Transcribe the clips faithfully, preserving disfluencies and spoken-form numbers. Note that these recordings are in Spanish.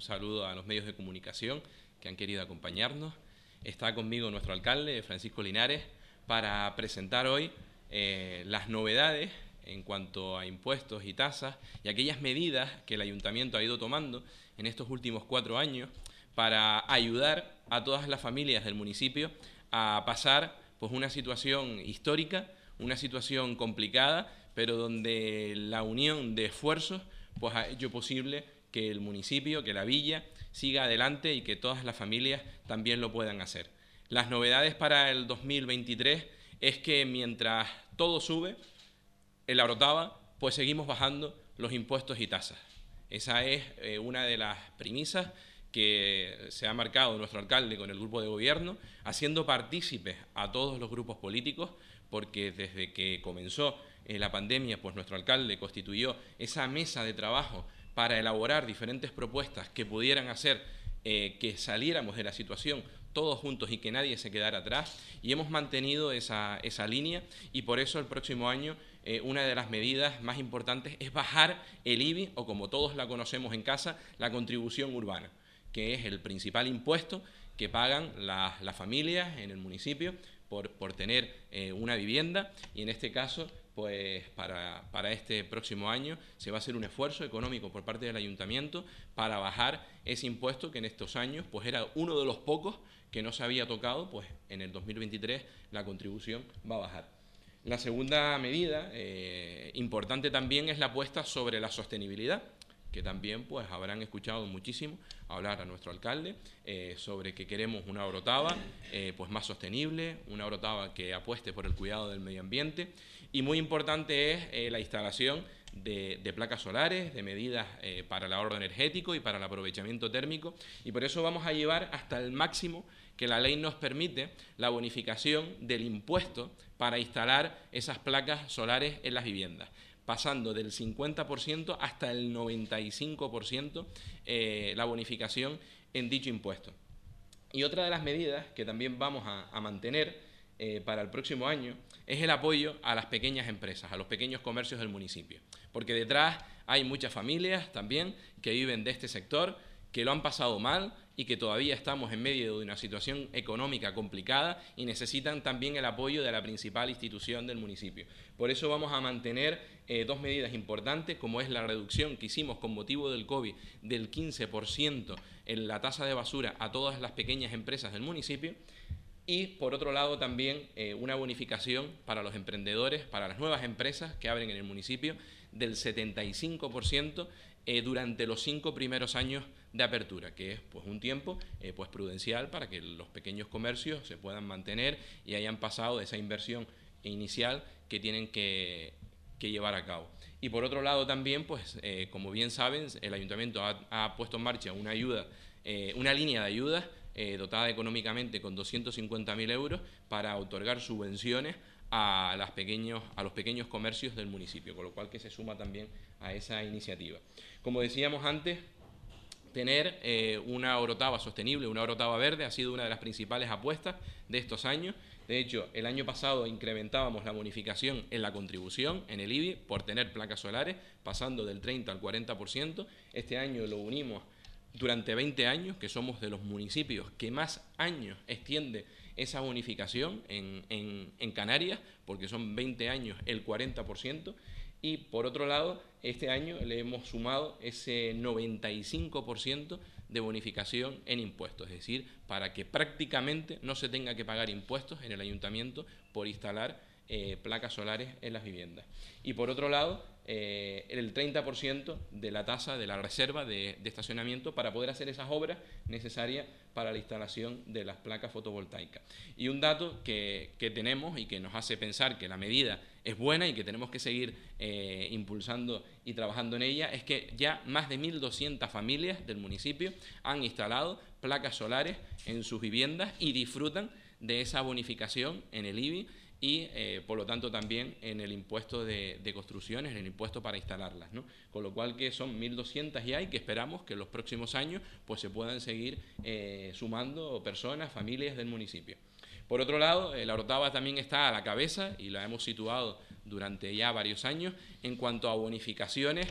un saludo a los medios de comunicación que han querido acompañarnos. Está conmigo nuestro alcalde, Francisco Linares, para presentar hoy eh, las novedades en cuanto a impuestos y tasas y aquellas medidas que el Ayuntamiento ha ido tomando en estos últimos cuatro años para ayudar a todas las familias del municipio a pasar pues, una situación histórica, una situación complicada, pero donde la unión de esfuerzos pues, ha hecho posible que el municipio, que la villa, siga adelante y que todas las familias también lo puedan hacer. Las novedades para el dos mil veintitrés es que mientras todo sube, en la Orotava, pues seguimos bajando los impuestos y tasas. Esa es eh, una de las premisas que se ha marcado nuestro alcalde con el grupo de gobierno, haciendo partícipes a todos los grupos políticos, porque desde que comenzó eh, la pandemia, pues nuestro alcalde constituyó esa mesa de trabajo para elaborar diferentes propuestas que pudieran hacer eh, que saliéramos de la situación todos juntos y que nadie se quedara atrás, y hemos mantenido esa, esa línea, y por eso el próximo año eh, una de las medidas más importantes es bajar el I B I, o como todos la conocemos en casa, la contribución urbana, que es el principal impuesto que pagan las, las familias en el municipio por, por tener eh, una vivienda, y en este caso pues para, para este próximo año se va a hacer un esfuerzo económico por parte del Ayuntamiento para bajar ese impuesto que en estos años pues era uno de los pocos que no se había tocado, pues en el dos mil veintitrés la contribución va a bajar. La segunda medida eh, importante también es la apuesta sobre la sostenibilidad, que también pues habrán escuchado muchísimo hablar a nuestro alcalde eh, sobre que queremos una Orotava eh, pues más sostenible, una Orotava que apueste por el cuidado del medio ambiente, y muy importante es eh, la instalación de, de placas solares, de medidas eh, para el ahorro energético y para el aprovechamiento térmico, y por eso vamos a llevar hasta el máximo que la ley nos permite la bonificación del impuesto para instalar esas placas solares en las viviendas, pasando del cincuenta por ciento hasta el noventa y cinco por ciento eh, la bonificación en dicho impuesto. Y otra de las medidas que también vamos a, a mantener eh, para el próximo año es el apoyo a las pequeñas empresas, a los pequeños comercios del municipio, porque detrás hay muchas familias también que viven de este sector, que lo han pasado mal y que todavía estamos en medio de una situación económica complicada y necesitan también el apoyo de la principal institución del municipio. Por eso vamos a mantener eh, dos medidas importantes, como es la reducción que hicimos con motivo del COVID del quince por ciento en la tasa de basura a todas las pequeñas empresas del municipio, y por otro lado también eh, una bonificación para los emprendedores, para las nuevas empresas que abren en el municipio, del setenta y cinco por ciento eh, durante los cinco primeros años de apertura, que es pues, un tiempo eh, pues, prudencial para que los pequeños comercios se puedan mantener y hayan pasado de esa inversión inicial que tienen que, que llevar a cabo. Y por otro lado también, pues eh, como bien saben, el Ayuntamiento ha, ha puesto en marcha una ayuda, eh, una línea de ayudas eh, dotada económicamente con doscientos cincuenta mil euros para otorgar subvenciones a, las pequeños, a los pequeños comercios del municipio, con lo cual que se suma también a esa iniciativa. Como decíamos antes, tener eh, una Orotava sostenible, una Orotava verde, ha sido una de las principales apuestas de estos años. De hecho, el año pasado incrementábamos la bonificación en la contribución, en el I B I, por tener placas solares, pasando del treinta al cuarenta por ciento. Este año lo unimos durante veinte años, que somos de los municipios que más años extiende esa bonificación en, en, en Canarias, porque son veinte años el cuarenta por ciento. Y por otro lado, este año le hemos sumado ese noventa y cinco por ciento de bonificación en impuestos, es decir, para que prácticamente no se tenga que pagar impuestos en el ayuntamiento por instalar eh, placas solares en las viviendas. Y por otro lado, eh, el treinta por ciento de la tasa de la reserva de, de estacionamiento para poder hacer esas obras necesarias para la instalación de las placas fotovoltaicas. Y un dato que, que tenemos y que nos hace pensar que la medida es buena y que tenemos que seguir eh, impulsando y trabajando en ella, es que ya más de mil doscientas familias del municipio han instalado placas solares en sus viviendas y disfrutan de esa bonificación en el I B I y eh, por lo tanto también en el impuesto de, de construcciones, en el impuesto para instalarlas, ¿no? Con lo cual que son mil doscientas ya y que esperamos que en los próximos años pues se puedan seguir eh, sumando personas, familias del municipio. Por otro lado, la Orotava también está a la cabeza y la hemos situado durante ya varios años en cuanto a bonificaciones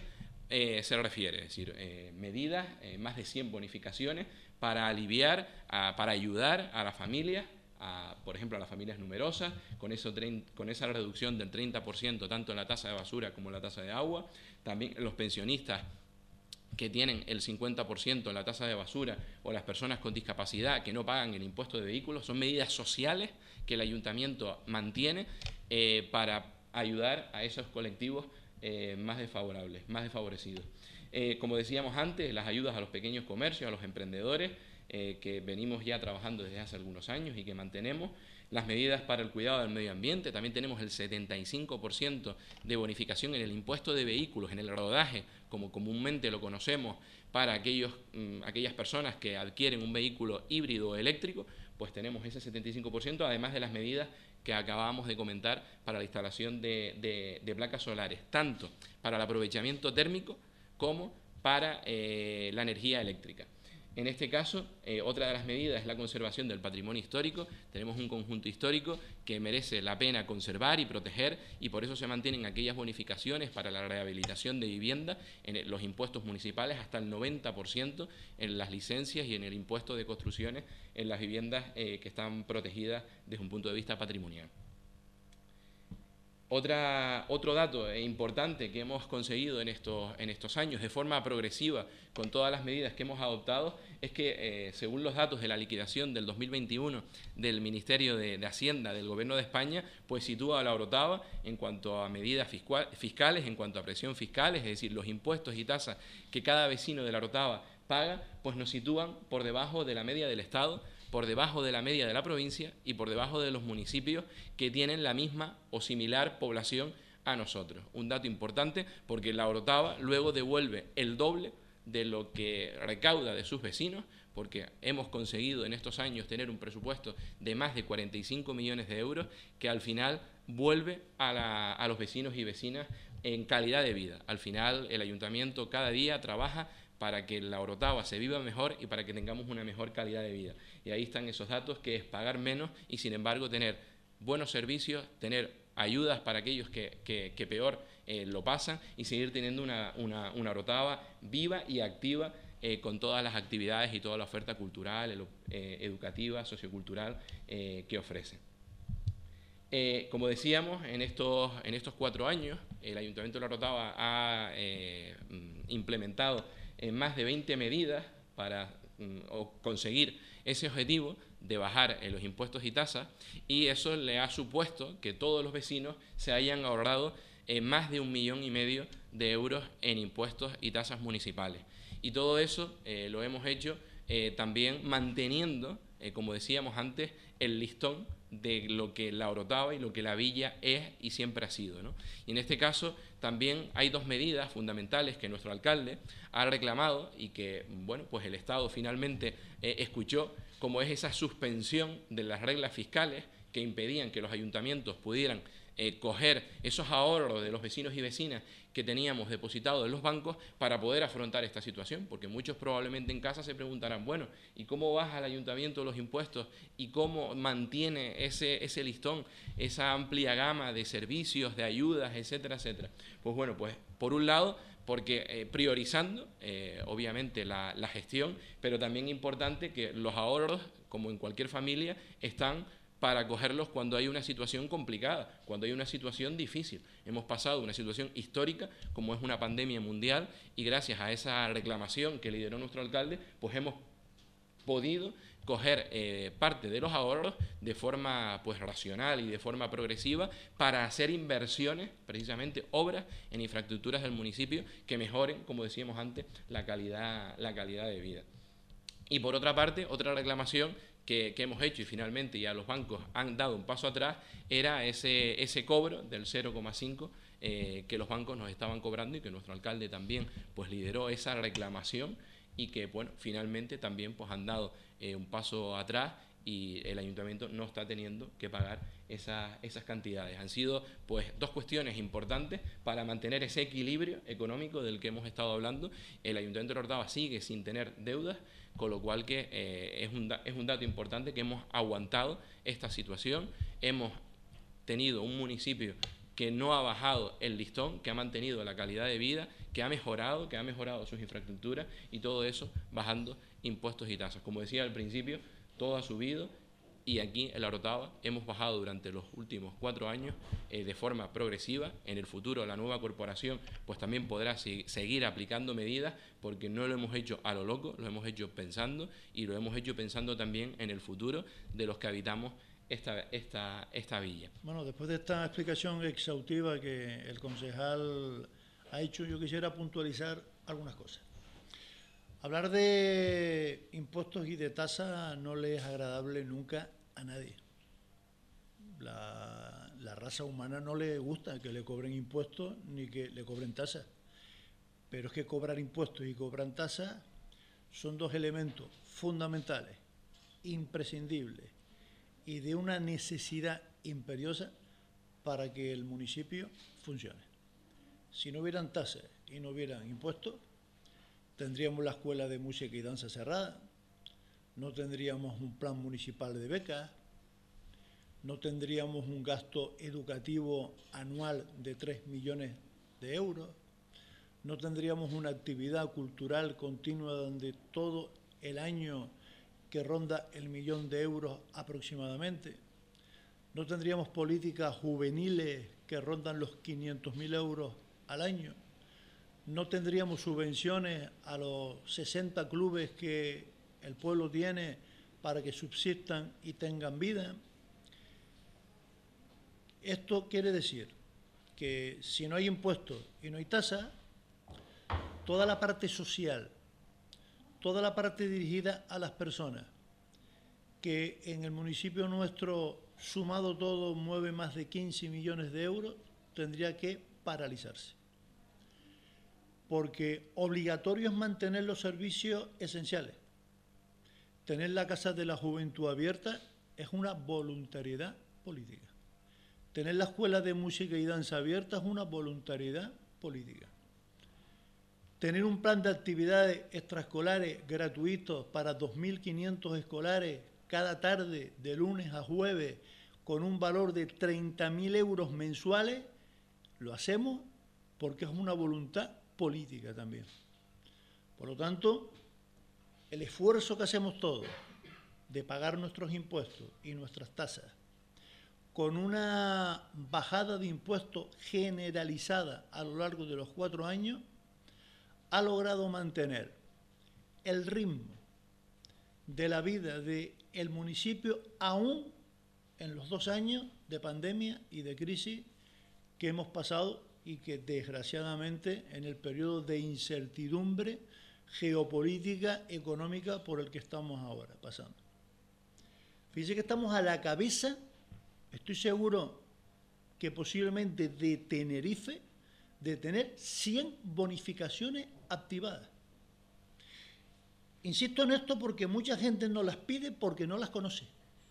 eh, se refiere, es decir, eh, medidas, eh, más de cien bonificaciones para aliviar, a, para ayudar a las familias, a, por ejemplo, a las familias numerosas, con, eso, con esa reducción del treinta por ciento tanto en la tasa de basura como en la tasa de agua. También los pensionistas que tienen el cincuenta por ciento en la tasa de basura, o las personas con discapacidad que no pagan el impuesto de vehículos, son medidas sociales que el ayuntamiento mantiene eh, para ayudar a esos colectivos eh, más desfavorables, más desfavorecidos. Eh, como decíamos antes, las ayudas a los pequeños comercios, a los emprendedores, eh, que venimos ya trabajando desde hace algunos años y que mantenemos. Las medidas para el cuidado del medio ambiente, también tenemos el setenta y cinco por ciento de bonificación en el impuesto de vehículos, en el rodaje, como comúnmente lo conocemos, para aquellos, mmm, aquellas personas que adquieren un vehículo híbrido o eléctrico, pues tenemos ese setenta y cinco por ciento, además de las medidas que acabamos de comentar para la instalación de, de, de placas solares, tanto para el aprovechamiento térmico como para eh, la energía eléctrica. En este caso, eh, otra de las medidas es la conservación del patrimonio histórico. Tenemos un conjunto histórico que merece la pena conservar y proteger, y por eso se mantienen aquellas bonificaciones para la rehabilitación de vivienda en los impuestos municipales hasta el noventa por ciento en las licencias y en el impuesto de construcciones en las viviendas eh, que están protegidas desde un punto de vista patrimonial. Otra, otro dato importante que hemos conseguido en estos, en estos años de forma progresiva con todas las medidas que hemos adoptado es que, eh, según los datos de la liquidación del dos mil veintiuno del Ministerio de, de Hacienda del Gobierno de España, pues sitúa a la Orotava en cuanto a medidas fiscal, fiscales, en cuanto a presión fiscal, es decir, los impuestos y tasas que cada vecino de la Orotava paga, pues nos sitúan por debajo de la media del Estado, por debajo de la media de la provincia y por debajo de los municipios que tienen la misma o similar población a nosotros. Un dato importante porque la Orotava luego devuelve el doble de lo que recauda de sus vecinos, porque hemos conseguido en estos años tener un presupuesto de más de cuarenta y cinco millones de euros que al final vuelve a, la, a los vecinos y vecinas en calidad de vida. Al final el ayuntamiento cada día trabaja para que la Orotava se viva mejor y para que tengamos una mejor calidad de vida. Y ahí están esos datos, que es pagar menos y sin embargo tener buenos servicios, tener ayudas para aquellos que, que, que peor eh, lo pasan y seguir teniendo una, una, una Orotava viva y activa eh, con todas las actividades y toda la oferta cultural, eh, educativa, sociocultural eh, que ofrece. Eh, como decíamos, en estos, en estos cuatro años el Ayuntamiento de la Orotava ha eh, implementado en más de veinte medidas para mm, conseguir ese objetivo de bajar eh, los impuestos y tasas, y eso le ha supuesto que todos los vecinos se hayan ahorrado eh, más de un millón y medio de euros en impuestos y tasas municipales. Y todo eso eh, lo hemos hecho eh, también manteniendo, eh, como decíamos antes, el listón de lo que la Orotava y lo que la villa es y siempre ha sido, ¿no? Y en este caso también hay dos medidas fundamentales que nuestro alcalde ha reclamado y que, bueno, pues el Estado finalmente eh, escuchó, como es esa suspensión de las reglas fiscales que impedían que los ayuntamientos pudieran eh, coger esos ahorros de los vecinos y vecinas que teníamos depositados en los bancos para poder afrontar esta situación, porque muchos probablemente en casa se preguntarán, bueno, ¿y cómo baja el ayuntamiento los impuestos y cómo mantiene ese, ese listón, esa amplia gama de servicios, de ayudas, etcétera, etcétera? Pues bueno, pues por un lado, porque eh, priorizando, eh, obviamente, la, la gestión, pero también importante que los ahorros, como en cualquier familia, están para cogerlos cuando hay una situación complicada, cuando hay una situación difícil. Hemos pasado una situación histórica, como es una pandemia mundial, y gracias a esa reclamación que lideró nuestro alcalde, pues hemos podido coger eh, parte de los ahorros de forma pues racional y de forma progresiva para hacer inversiones, precisamente obras en infraestructuras del municipio que mejoren, como decíamos antes, la calidad, la calidad de vida. Y por otra parte, otra reclamación que, que hemos hecho y finalmente ya los bancos han dado un paso atrás era ese, ese cobro del cero coma cinco eh, que los bancos nos estaban cobrando y que nuestro alcalde también pues lideró esa reclamación y que bueno, finalmente también pues han dado eh, un paso atrás y el ayuntamiento no está teniendo que pagar esas, esas cantidades. Han sido pues dos cuestiones importantes para mantener ese equilibrio económico del que hemos estado hablando. El ayuntamiento de Orotava sigue sin tener deudas, con lo cual que eh, es, un, es un dato importante que hemos aguantado esta situación. Hemos tenido un municipio que no ha bajado el listón, que ha mantenido la calidad de vida, que ha mejorado, que ha mejorado sus infraestructuras, y todo eso bajando impuestos y tasas. Como decía al principio, todo ha subido, y aquí en La Orotava hemos bajado durante los últimos cuatro años eh, de forma progresiva. En el futuro la nueva corporación pues también podrá si, seguir aplicando medidas, porque no lo hemos hecho a lo loco, lo hemos hecho pensando, y lo hemos hecho pensando también en el futuro de los que habitamos esta, esta, esta villa. Bueno, después de esta explicación exhaustiva que el concejal ha hecho, yo quisiera puntualizar algunas cosas. Hablar de impuestos y de tasas no le es agradable nunca a nadie. La, la raza humana no le gusta que le cobren impuestos ni que le cobren tasas. Pero es que cobrar impuestos y cobrar tasas son dos elementos fundamentales, imprescindibles y de una necesidad imperiosa para que el municipio funcione. Si no hubieran tasas y no hubieran impuestos, tendríamos la escuela de música y danza cerrada, no tendríamos un plan municipal de becas, no tendríamos un gasto educativo anual de tres millones de euros, no tendríamos una actividad cultural continua donde todo el año que ronda el millón de euros aproximadamente, no tendríamos políticas juveniles que rondan los quinientos mil euros al año, no tendríamos subvenciones a los sesenta clubes que el pueblo tiene para que subsistan y tengan vida. Esto quiere decir que si no hay impuestos y no hay tasa, toda la parte social, toda la parte dirigida a las personas, que en el municipio nuestro, sumado todo, mueve más de quince millones de euros, tendría que paralizarse. Porque obligatorio es mantener los servicios esenciales. Tener la Casa de la Juventud abierta es una voluntariedad política. Tener la Escuela de Música y Danza abierta es una voluntariedad política. Tener un plan de actividades extraescolares gratuitos para dos mil quinientos escolares cada tarde, de lunes a jueves, con un valor de treinta mil euros mensuales, lo hacemos porque es una voluntad política también. Por lo tanto, el esfuerzo que hacemos todos de pagar nuestros impuestos y nuestras tasas con una bajada de impuestos generalizada a lo largo de los cuatro años, ha logrado mantener el ritmo de la vida del municipio aún en los dos años de pandemia y de crisis que hemos pasado y que desgraciadamente en el periodo de incertidumbre geopolítica, económica por el que estamos ahora pasando. Fíjense que estamos a la cabeza, estoy seguro que posiblemente de Tenerife, de tener cien bonificaciones activadas. Insisto en esto porque mucha gente no las pide porque no las conoce.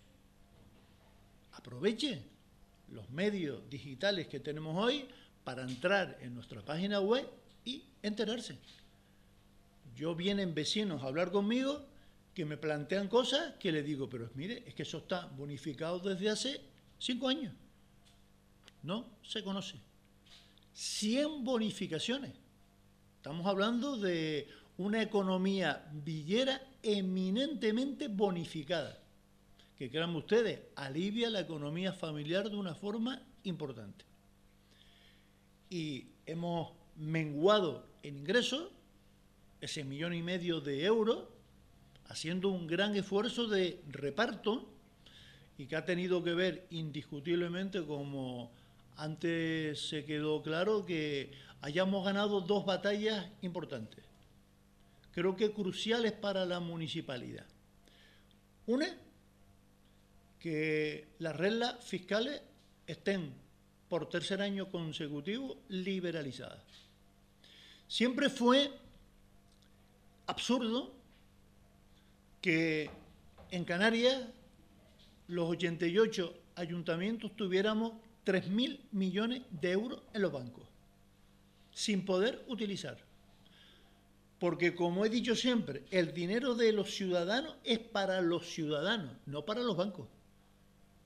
Aproveche los medios digitales que tenemos hoy para entrar en nuestra página web y enterarse. Yo vienen vecinos a hablar conmigo que me plantean cosas que les digo, pero mire, es que eso está bonificado desde hace cinco años. No se conoce. cien bonificaciones. Estamos hablando de una economía villera eminentemente bonificada, que créanme ustedes, alivia la economía familiar de una forma importante. Y hemos menguado en ingresos ese millón y medio de euros, haciendo un gran esfuerzo de reparto y que ha tenido que ver indiscutiblemente, como antes se quedó claro, que hayamos ganado dos batallas importantes, creo que cruciales para la municipalidad. Una, que las reglas fiscales estén por tercer año consecutivo liberalizadas. Siempre fue absurdo que en Canarias los ochenta y ocho ayuntamientos tuviéramos tres mil millones de euros en los bancos, sin poder utilizar. Porque, como he dicho siempre, el dinero de los ciudadanos es para los ciudadanos, no para los bancos.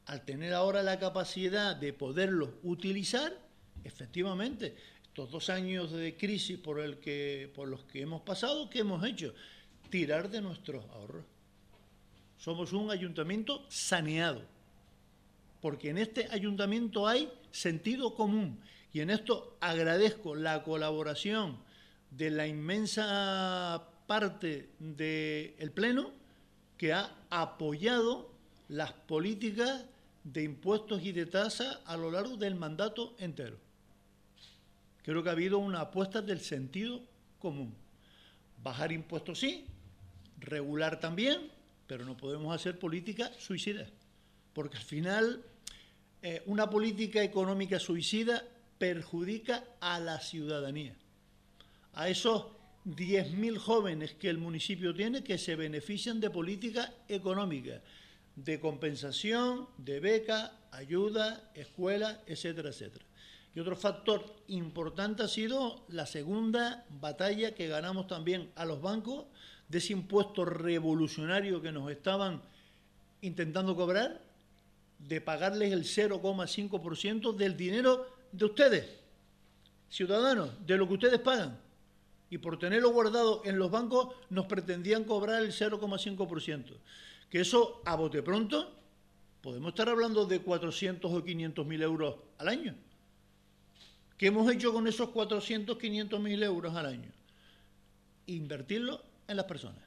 al tener ahora la capacidad de poderlos utilizar, efectivamente, estos dos años de crisis por, el que, por los que hemos pasado, ¿qué hemos hecho? Tirar de nuestros ahorros. Somos un ayuntamiento saneado, porque en este ayuntamiento hay sentido común, y en esto agradezco la colaboración de la inmensa parte del Pleno que ha apoyado las políticas de impuestos y de tasas a lo largo del mandato entero. Creo que ha habido una apuesta del sentido común. Bajar impuestos sí, regular también, pero no podemos hacer políticas suicidas, porque al final eh, una política económica suicida perjudica a la ciudadanía, a esos diez mil jóvenes que el municipio tiene que se benefician de políticas económicas, de compensación, de beca, ayuda, escuela, etcétera, etcétera. Y otro factor importante ha sido la segunda batalla que ganamos también a los bancos, de ese impuesto revolucionario que nos estaban intentando cobrar, de pagarles el cero coma cinco por ciento del dinero de ustedes, ciudadanos, de lo que ustedes pagan. Y por tenerlo guardado en los bancos nos pretendían cobrar el cero coma cinco por ciento. Que eso, a bote pronto, podemos estar hablando de cuatrocientos o quinientos mil euros al año. ¿Qué hemos hecho con esos cuatrocientos, quinientos mil euros al año? Invertirlo en las personas.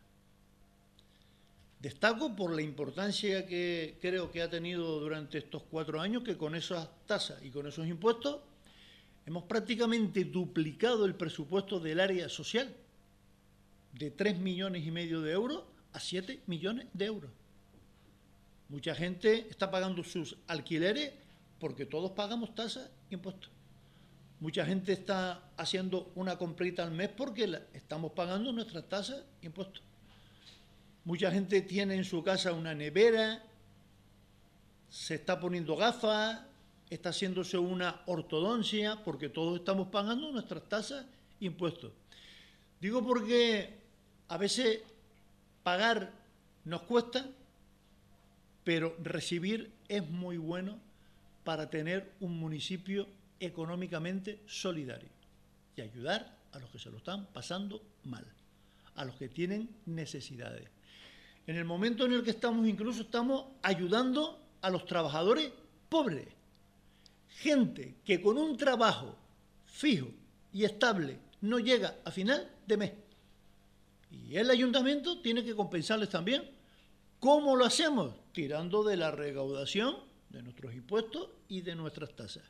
Destaco por la importancia que creo que ha tenido durante estos cuatro años, que con esas tasas y con esos impuestos hemos prácticamente duplicado el presupuesto del área social, de tres millones y medio de euros a siete millones de euros. Mucha gente está pagando sus alquileres porque todos pagamos tasas e impuestos. Mucha gente está haciendo una comprita al mes porque la, estamos pagando nuestras tasas e impuestos. Mucha gente tiene en su casa una nevera, se está poniendo gafas, está haciéndose una ortodoncia porque todos estamos pagando nuestras tasas e impuestos. Digo porque a veces pagar nos cuesta, pero recibir es muy bueno para tener un municipio económicamente solidario y ayudar a los que se lo están pasando mal, a los que tienen necesidades. En el momento en el que estamos, incluso estamos ayudando a los trabajadores pobres, gente que con un trabajo fijo y estable no llega a final de mes. Y el ayuntamiento tiene que compensarles también. ¿Cómo lo hacemos? Tirando de la recaudación de nuestros impuestos y de nuestras tasas.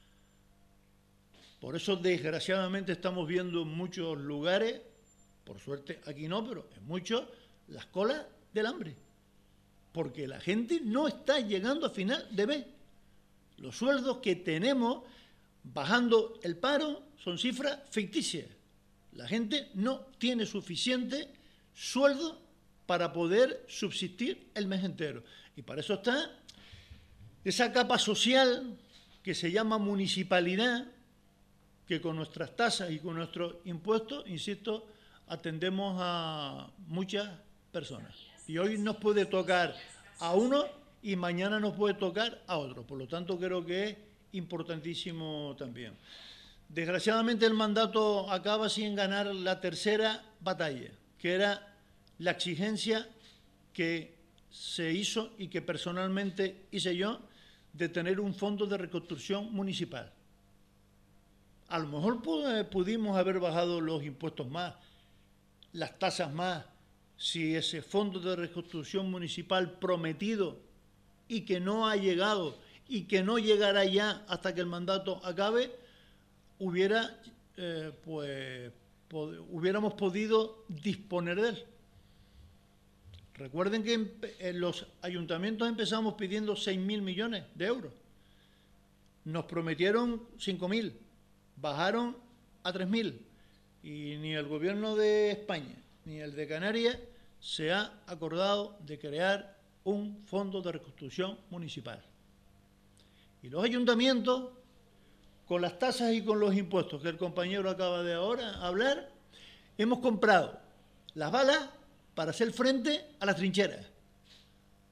Por eso, desgraciadamente, estamos viendo en muchos lugares, por suerte aquí no, pero en muchos, las colas del hambre. Porque la gente no está llegando a final de mes. Los sueldos que tenemos bajando el paro son cifras ficticias. La gente no tiene suficiente sueldo para poder subsistir el mes entero. Y para eso está esa capa social que se llama municipalidad, que con nuestras tasas y con nuestros impuestos, insisto, atendemos a muchas personas. Y hoy nos puede tocar a uno y mañana nos puede tocar a otro. Por lo tanto, creo que es importantísimo también. Desgraciadamente, el mandato acaba sin ganar la tercera batalla, que era la exigencia que se hizo y que personalmente hice yo de tener un fondo de reconstrucción municipal. A lo mejor pudimos haber bajado los impuestos más, las tasas más, si ese fondo de reconstrucción municipal prometido y que no ha llegado y que no llegará ya hasta que el mandato acabe, hubiera, eh, pues, pod- hubiéramos podido disponer de él. Recuerden que en, en los ayuntamientos empezamos pidiendo seis mil millones de euros. Nos prometieron cinco mil, bajaron a tres mil. Y ni el gobierno de España ni el de Canarias se ha acordado de crear un fondo de reconstrucción municipal. Y los ayuntamientos, con las tasas y con los impuestos que el compañero acaba de ahora hablar, hemos comprado las balas para hacer frente a las trincheras.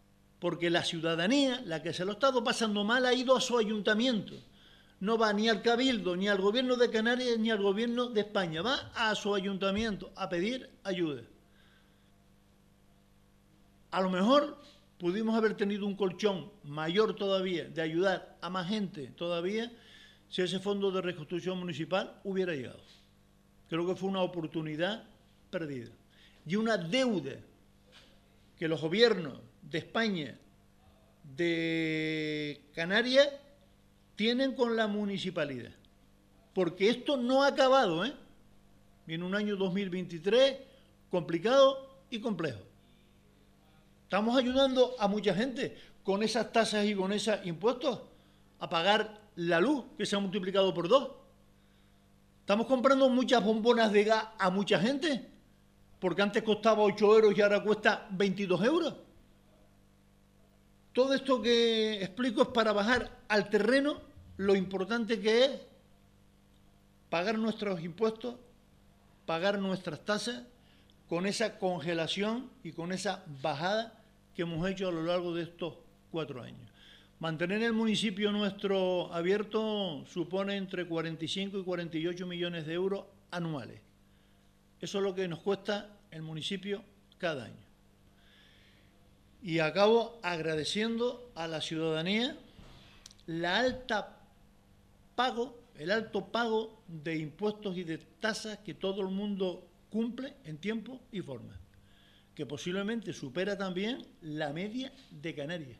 porque la ciudadanía, la que se lo ha estado pasando mal, ha ido a su ayuntamiento. No va ni al Cabildo, ni al Gobierno de Canarias, ni al Gobierno de España. Va a su ayuntamiento a pedir ayuda. A lo mejor pudimos haber tenido un colchón mayor todavía de ayudar a más gente todavía si ese fondo de reconstrucción municipal hubiera llegado. Creo que fue una oportunidad perdida. Y una deuda que los gobiernos de España, de Canarias, tienen con la municipalidad. Porque esto no ha acabado, ¿eh? Viene un año dos mil veintitrés complicado y complejo. Estamos ayudando a mucha gente con esas tasas y con esos impuestos a pagar la luz, que se ha multiplicado por dos. Estamos comprando muchas bombonas de gas a mucha gente, porque antes costaba ocho euros y ahora cuesta veintidós euros. Todo esto que explico es para bajar al terreno lo importante que es pagar nuestros impuestos, pagar nuestras tasas, con esa congelación y con esa bajada que hemos hecho a lo largo de estos cuatro años. Mantener el municipio nuestro abierto supone entre cuarenta y cinco y cuarenta y ocho millones de euros anuales. Eso es lo que nos cuesta el municipio cada año. Y acabo agradeciendo a la ciudadanía la alta pago, el alto pago de impuestos y de tasas que todo el mundo cumple en tiempo y forma, que posiblemente supera también la media de Canarias.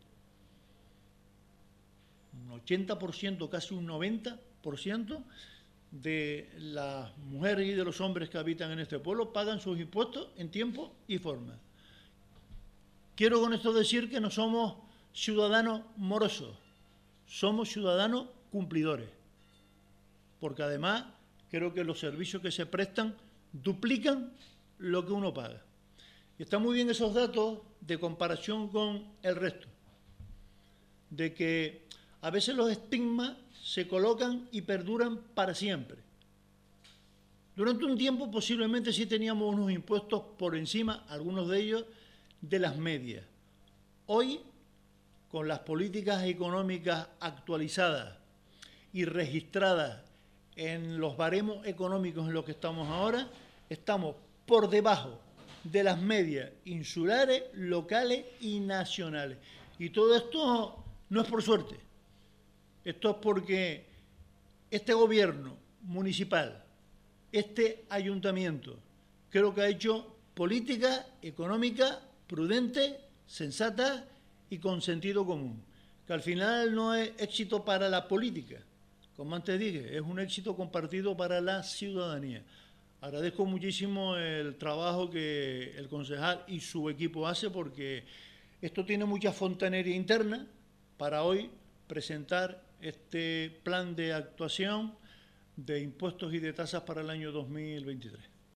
Un ochenta por ciento, casi un noventa por ciento de las mujeres y de los hombres que habitan en este pueblo pagan sus impuestos en tiempo y forma. Quiero con esto decir que no somos ciudadanos morosos, somos ciudadanos cumplidores, porque además creo que los servicios que se prestan duplican lo que uno paga. Y están muy bien esos datos de comparación con el resto, de que a veces los estigmas se colocan y perduran para siempre. Durante un tiempo posiblemente sí teníamos unos impuestos por encima, algunos de ellos, de las medias. Hoy, con las políticas económicas actualizadas y registradas en los baremos económicos en los que estamos ahora, estamos por debajo de las medias insulares, locales y nacionales. Y todo esto no es por suerte. Esto es porque este gobierno municipal, este ayuntamiento, creo que ha hecho política económica prudente, sensata y con sentido común, que al final no es éxito para la política, como antes dije, es un éxito compartido para la ciudadanía. Agradezco muchísimo el trabajo que el concejal y su equipo hace, porque esto tiene mucha fontanería interna para hoy presentar este plan de actuación de impuestos y de tasas para el año dos mil veintitrés.